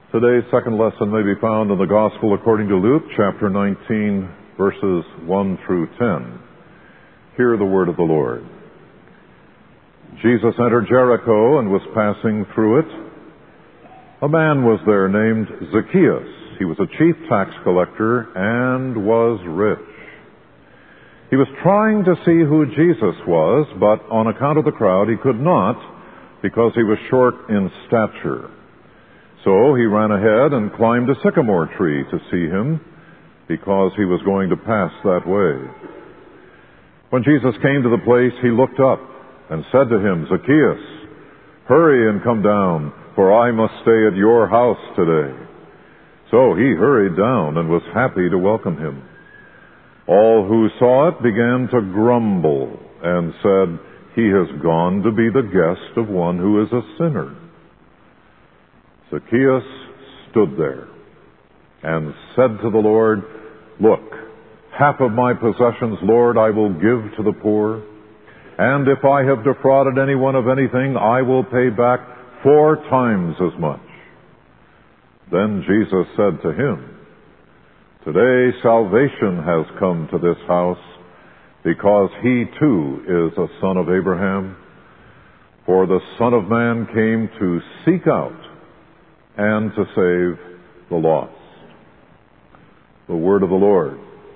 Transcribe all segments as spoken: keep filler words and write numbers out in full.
Today's second lesson may be found in the Gospel according to Luke, chapter nineteen, verses one through ten. Hear the word of the Lord. Jesus entered Jericho and was passing through it. A man was there named Zacchaeus. He was a chief tax collector and was rich. He was trying to see who Jesus was, but on account of the crowd he could not, because he was short in stature. So he ran ahead and climbed a sycamore tree to see him, because he was going to pass that way. When Jesus came to the place, he looked up and said to him, "Zacchaeus, hurry and come down, for I must stay at your house today." So he hurried down and was happy to welcome him. All who saw it began to grumble and said, "He has gone to be the guest of one who is a sinner." Zacchaeus stood there and said to the Lord, "Look, half of my possessions, Lord, I will give to the poor. And if I have defrauded anyone of anything, I will pay back four times as much." Then Jesus said to him, "Today salvation has come to this house, because he too is a son of Abraham. For the Son of Man came to seek out and to save the lost." The word of the Lord.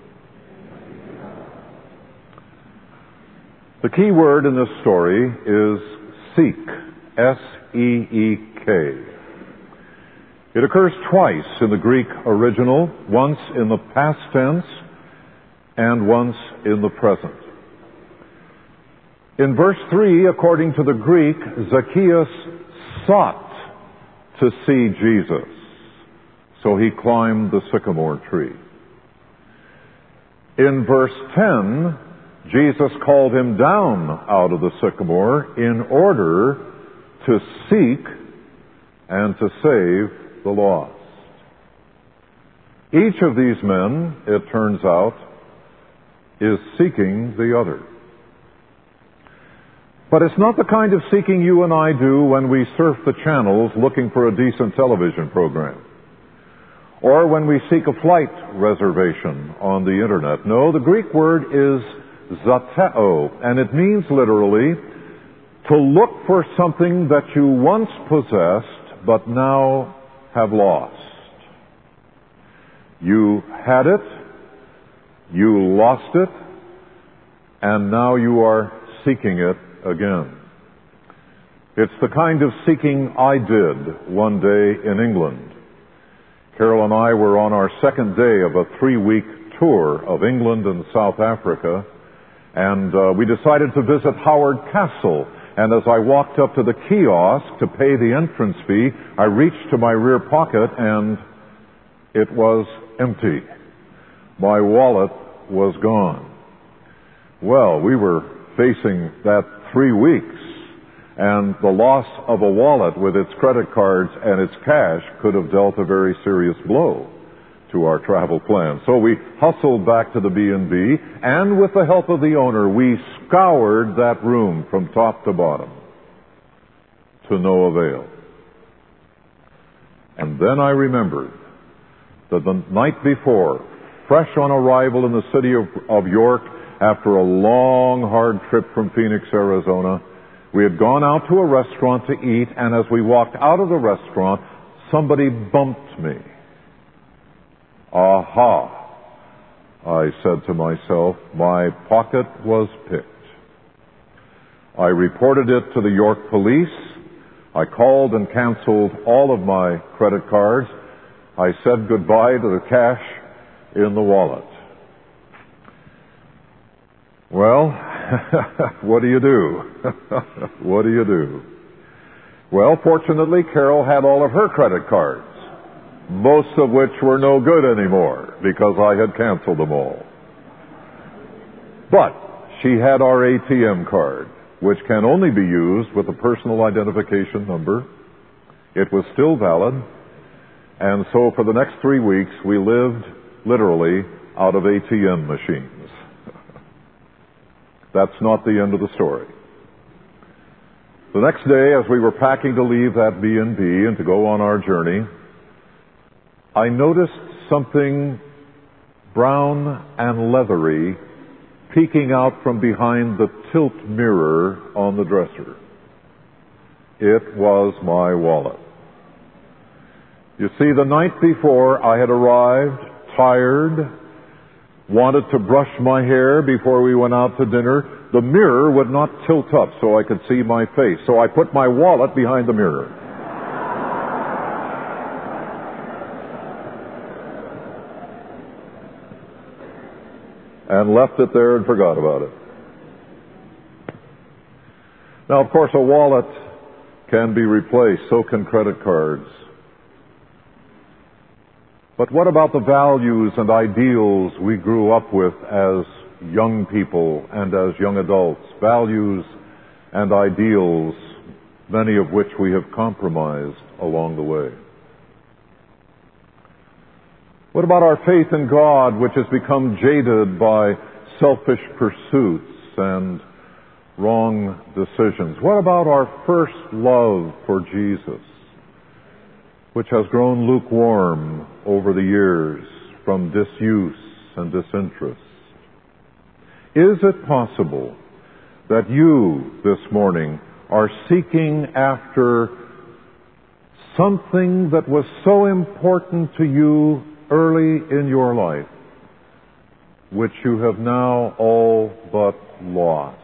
The key word in this story is seek, S E E K. It occurs twice in the Greek original, once in the past tense and once in the present. In verse three, according to the Greek, Zacchaeus sought to see Jesus, so he climbed the sycamore tree. In verse ten, Jesus called him down out of the sycamore in order to seek and to save the lost. Each of these men, it turns out, is seeking the other. But it's not the kind of seeking you and I do when we surf the channels looking for a decent television program, or when we seek a flight reservation on the internet. No, the Greek word is zateo, and it means literally to look for something that you once possessed but now have lost. You had it, you lost it, and now you are seeking it again. It's the kind of seeking I did one day in England. Carol and I were on our second day of a three-week tour of England and South Africa, and uh, we decided to visit Howard Castle. And as I walked up to the kiosk to pay the entrance fee, I reached to my rear pocket and it was empty. My wallet was gone. Well, we were facing that three weeks, and the loss of a wallet with its credit cards and its cash could have dealt a very serious blow to our travel plan. So we hustled back to the B and B, and with the help of the owner, we scoured that room from top to bottom, to no avail. And then I remembered that the night before, fresh on arrival in the city of, of York, after a long, hard trip from Phoenix, Arizona, we had gone out to a restaurant to eat, and as we walked out of the restaurant, somebody bumped me. Aha, I said to myself, my pocket was picked. I reported it to the York police. I called and canceled all of my credit cards. I said goodbye to the cash in the wallet. Well, what do you do? What do you do? Well, fortunately, Carol had all of her credit cards, most of which were no good anymore because I had canceled them all. But she had our A T M card, which can only be used with a personal identification number. It was still valid, and so for the next three weeks we lived literally out of A T M machines. That's not the end of the story. The next day, as we were packing to leave that B and B and to go on our journey, I noticed something brown and leathery peeking out from behind the tilt mirror on the dresser. It was my wallet. You see, the night before I had arrived, tired, wanted to brush my hair before we went out to dinner. The mirror would not tilt up so I could see my face, so I put my wallet behind the mirror. And left it there and forgot about it. Now, of course, a wallet can be replaced, so can credit cards. But what about the values and ideals we grew up with as young people and as young adults? Values and ideals, many of which we have compromised along the way. What about our faith in God, which has become jaded by selfish pursuits and wrong decisions? What about our first love for Jesus, which has grown lukewarm over the years from disuse and disinterest? Is it possible that you this morning are seeking after something that was so important to you early in your life, which you have now all but lost?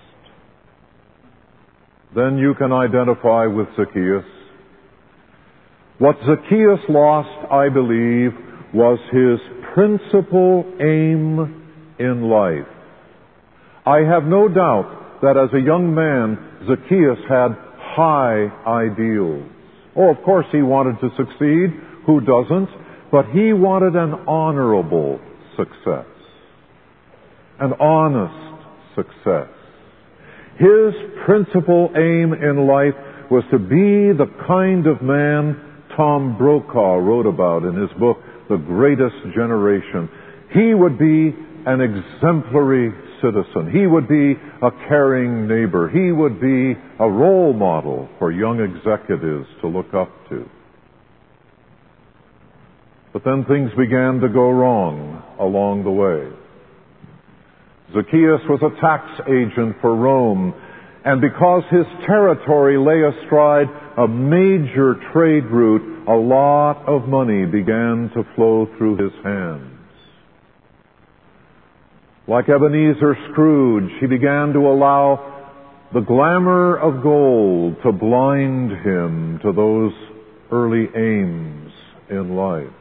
Then you can identify with Zacchaeus. What Zacchaeus lost, I believe, was his principal aim in life. I have no doubt that as a young man, Zacchaeus had high ideals. Oh, of course he wanted to succeed. Who doesn't? But he wanted an honorable success, an honest success. His principal aim in life was to be the kind of man Tom Brokaw wrote about in his book, The Greatest Generation. He would be an exemplary citizen. He would be a caring neighbor. He would be a role model for young executives to look up to. But then things began to go wrong along the way. Zacchaeus was a tax agent for Rome, and because his territory lay astride a major trade route, a lot of money began to flow through his hands. Like Ebenezer Scrooge, he began to allow the glamour of gold to blind him to those early aims in life.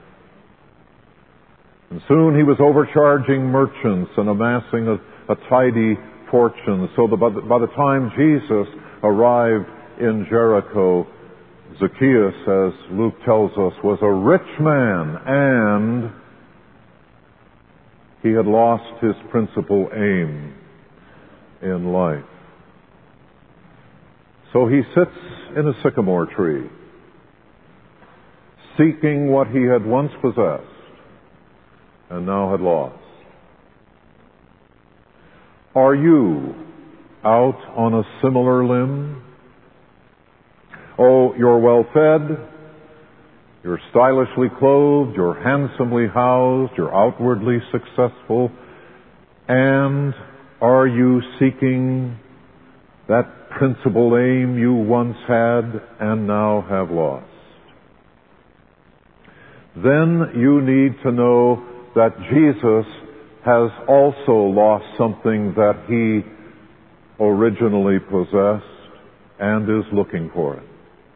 And soon he was overcharging merchants and amassing a, a tidy fortune, so that by the, by the time Jesus arrived in Jericho, Zacchaeus, as Luke tells us, was a rich man, and he had lost his principal aim in life. So he sits in a sycamore tree, seeking what he had once possessed and now had lost. Are you out on a similar limb? Oh, you're well fed, you're stylishly clothed, you're handsomely housed, you're outwardly successful, and are you seeking that principal aim you once had and now have lost? Then you need to know that Jesus has also lost something that he originally possessed and is looking for it.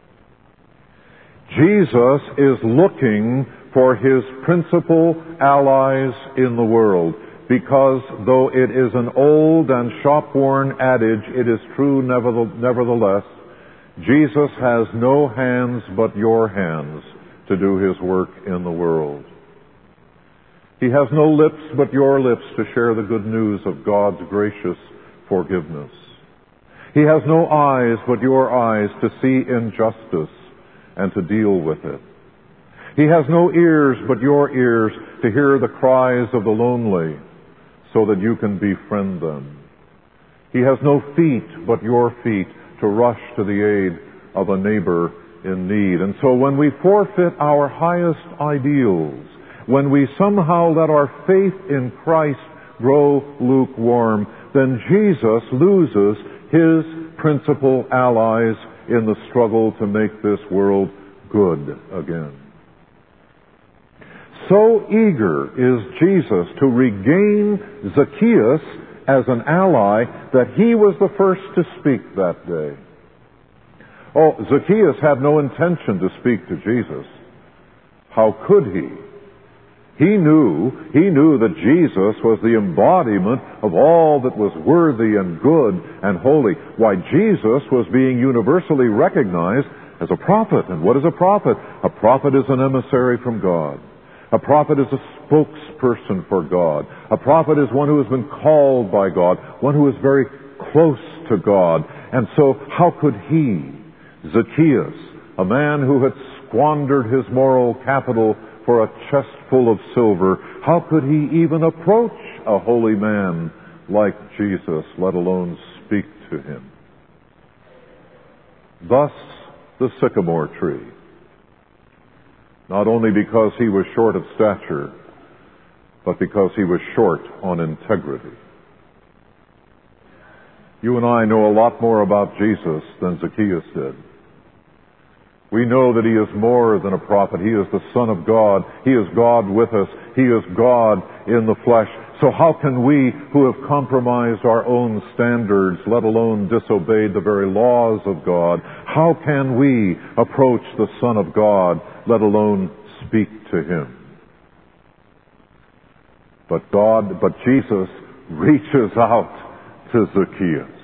Jesus is looking for his principal allies in the world, because though it is an old and shop-worn adage, it is true nevertheless. Jesus has no hands but your hands to do his work in the world. He has no lips but your lips to share the good news of God's gracious forgiveness. He has no eyes but your eyes to see injustice and to deal with it. He has no ears but your ears to hear the cries of the lonely so that you can befriend them. He has no feet but your feet to rush to the aid of a neighbor in need. And so when we forfeit our highest ideals, when we somehow let our faith in Christ grow lukewarm, then Jesus loses his principal allies in the struggle to make this world good again. So eager is Jesus to regain Zacchaeus as an ally that he was the first to speak that day. Oh, Zacchaeus had no intention to speak to Jesus. How could he? He knew, he knew that Jesus was the embodiment of all that was worthy and good and holy. Why, Jesus was being universally recognized as a prophet. And what is a prophet? A prophet is an emissary from God. A prophet is a spokesperson for God. A prophet is one who has been called by God, one who is very close to God. And so how could he, Zacchaeus, a man who had squandered his moral capital for a chest full of silver, how could he even approach a holy man like Jesus, let alone speak to him? Thus the sycamore tree. Not only because he was short of stature, but because he was short on integrity. You and I know a lot more about Jesus than Zacchaeus did. We know that he is more than a prophet. He is the Son of God. He is God with us. He is God in the flesh. So how can we, who have compromised our own standards, let alone disobeyed the very laws of God, how can we approach the Son of God, let alone speak to him? But God, but Jesus reaches out to Zacchaeus.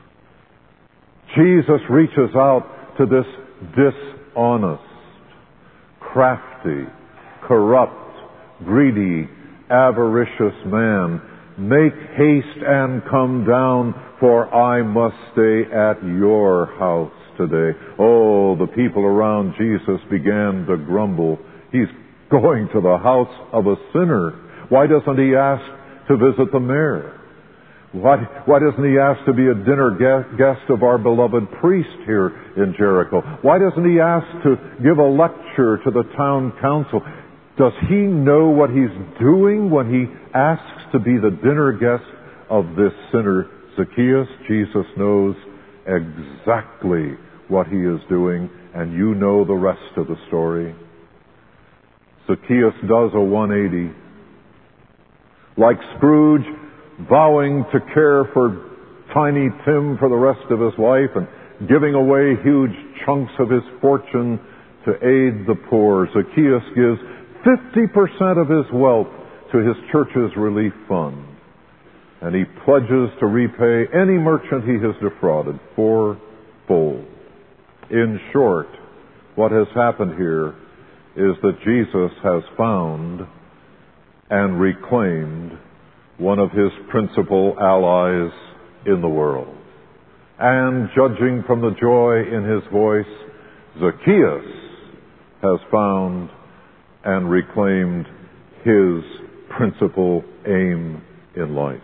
Jesus reaches out to this dishonest, crafty, corrupt, greedy, avaricious man. Make haste and come down, for I must stay at your house today. Oh, the people around Jesus began to grumble. He's going to the house of a sinner. Why doesn't he ask to visit the mayor? Why, why doesn't he ask to be a dinner guest of our beloved priest here in Jericho? Why doesn't he ask to give a lecture to the town council? Does he know what he's doing when he asks to be the dinner guest of this sinner, Zacchaeus? Jesus knows exactly what he is doing, and you know the rest of the story. Zacchaeus does a one eighty. Like Scrooge, vowing to care for Tiny Tim for the rest of his life and giving away huge chunks of his fortune to aid the poor, Zacchaeus gives fifty percent of his wealth to his church's relief fund. And he pledges to repay any merchant he has defrauded fourfold. In short, what has happened here is that Jesus has found and reclaimed one of his principal allies in the world. And judging from the joy in his voice, Zacchaeus has found and reclaimed his principal aim in life.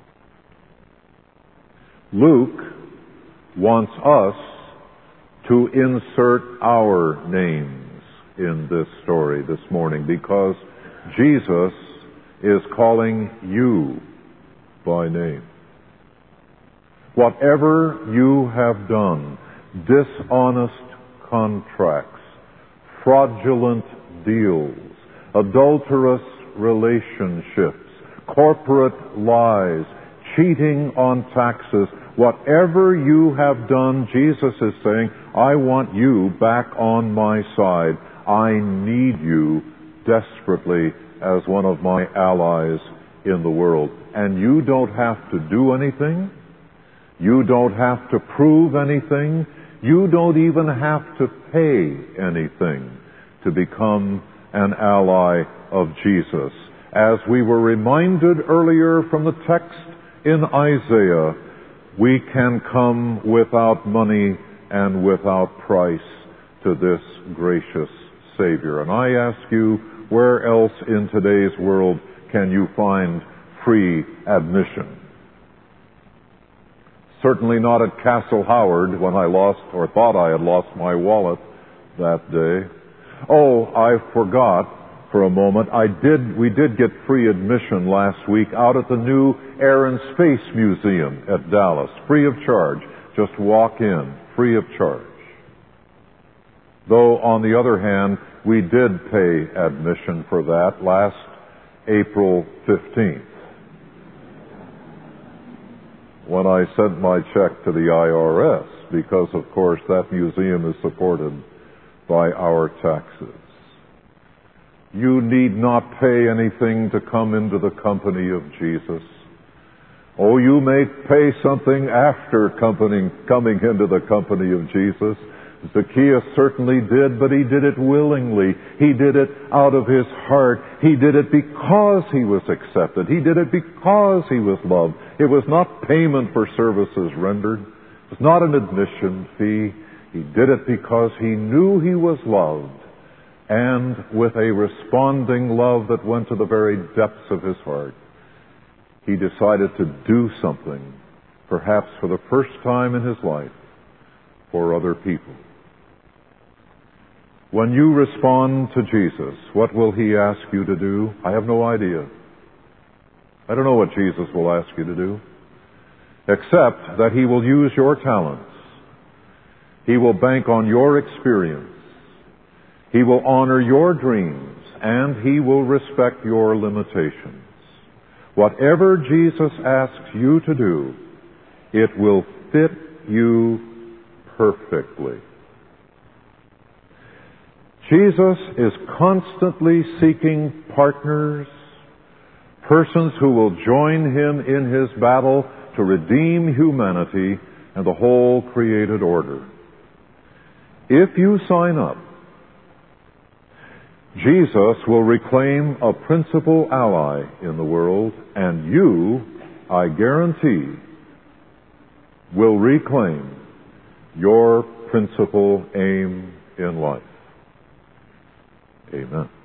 Luke wants us to insert our names in this story this morning because Jesus is calling you by name. Whatever you have done, dishonest contracts, fraudulent deals, adulterous relationships, corporate lies, cheating on taxes, whatever you have done, Jesus is saying, I want you back on my side. I need you desperately as one of my allies in the world. And you don't have to do anything. You don't have to prove anything. You don't even have to pay anything to become an ally of Jesus. As we were reminded earlier from the text in Isaiah, we can come without money and without price to this gracious Savior. And I ask you, where else in today's world can you find free admission? Certainly not at Castle Howard when I lost or thought I had lost my wallet that day. Oh, I forgot for a moment. I did, we did get free admission last week out at the new Air and Space Museum at Dallas, free of charge. Just walk in, free of charge. Though, on the other hand, we did pay admission for that last April fifteenth, when I sent my check to the I R S, because, of course, that museum is supported by our taxes. You need not pay anything to come into the company of Jesus. Oh, you may pay something after company, coming into the company of Jesus. Zacchaeus certainly did, but he did it willingly. He did it out of his heart. He did it because he was accepted. He did it because he was loved. It was not payment for services rendered. It was not an admission fee. He did it because he knew he was loved, and with a responding love that went to the very depths of his heart, he decided to do something, perhaps for the first time in his life, for other people. When you respond to Jesus, what will he ask you to do? I have no idea. I don't know what Jesus will ask you to do, except that he will use your talents. He will bank on your experience. He will honor your dreams, and he will respect your limitations. Whatever Jesus asks you to do, it will fit you perfectly. Jesus is constantly seeking partners, persons who will join him in his battle to redeem humanity and the whole created order. If you sign up, Jesus will reclaim a principal ally in the world, and you, I guarantee, will reclaim your principal aim in life. Amen.